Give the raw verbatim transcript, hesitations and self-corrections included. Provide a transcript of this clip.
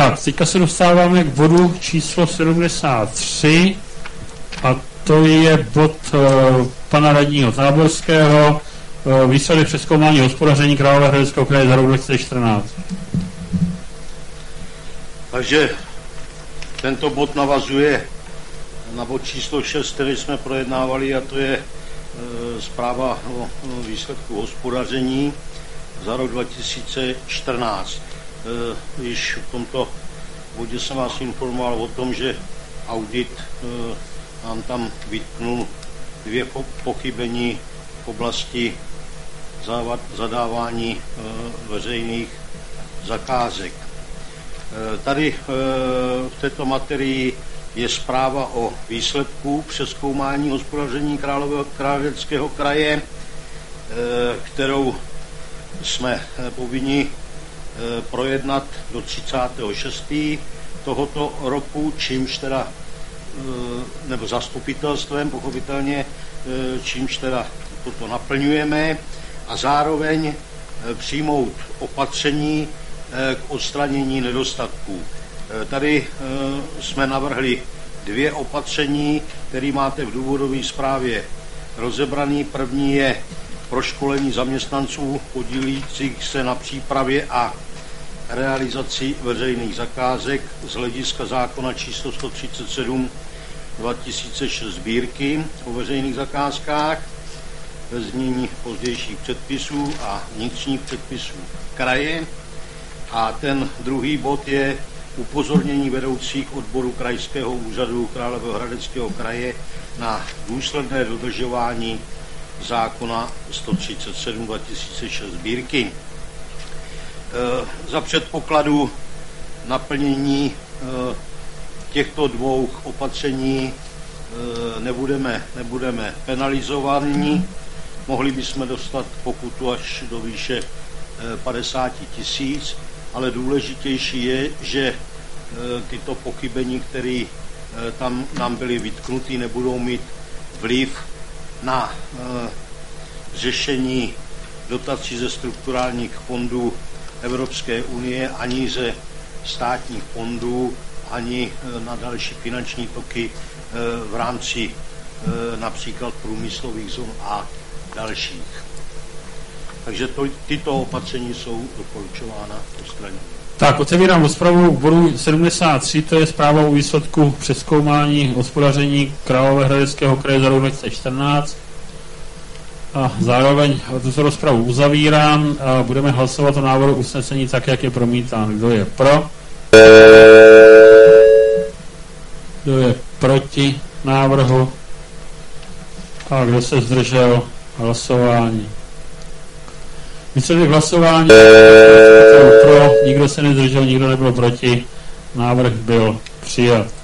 Tak, teďka se dostáváme k bodu číslo sedmdesát tři a to je bod uh, pana radního Táborského, uh, výsledek přezkoumání hospodaření Královéhradeckého kraje za rok dva tisíce čtrnáct. Takže tento bod navazuje na bod číslo šest, který jsme projednávali, a to je e, zpráva o, o výsledku hospodaření za rok dva tisíce čtrnáct. E, již v tomto bodě jsem vás informoval o tom, že audit e, nám tam vytknul dvě pochybení v oblasti závad, zadávání e, veřejných zakázek. E, tady e, v této materii je zpráva o výsledku přezkoumání hospodaření Královéhradeckého kraje, kterou jsme povinni projednat do třicátého šestého tohoto roku, čímž teda, nebo zastupitelstvem pochopitelně, čímž teda toto naplňujeme, a zároveň přijmout opatření k odstranění nedostatků. Tady jsme navrhli dvě opatření, které máte v důvodové zprávě rozebraný. První je proškolení zaměstnanců podílících se na přípravě a realizaci veřejných zakázek z hlediska zákona číslo sto třicet sedm dva tisíce šest sbírky o veřejných zakázkách ve znění pozdějších předpisů a vnitřních předpisů kraje. A ten druhý bod je upozornění vedoucích odboru krajského úřadu Královéhradeckého kraje na důsledné dodržování zákona sto třicet sedm dva tisíce šest sbírky. E, za předpokladu naplnění e, těchto dvou opatření e, nebudeme, nebudeme penalizováni. Mohli bychom dostat pokutu až do výše e, padesát tisíc, ale důležitější je, že e, tyto pochybení, které e, tam nám byly vytknuty, nebudou mít vliv na e, řešení dotací ze strukturálních fondů Evropské unie, ani ze státních fondů, ani e, na další finanční toky e, v rámci e, například průmyslových zón a dalších. Takže to, tyto opatření jsou doporučována odstranit. Tak, otevírám rozpravu k bodu sedmdesát tři, to je zpráva o výsledku přezkoumání hospodaření Královéhradeckého kraje za rok dva tisíce čtrnáct. A zároveň tuto rozpravu uzavírám a budeme hlasovat o návrhu usnesení tak, jak je promítán. Kdo je pro? Kdo je proti návrhu? A kdo se zdržel hlasování? Výsledek hlasování pro, nikdo se nezdržel, nikdo nebyl proti, návrh byl přijat.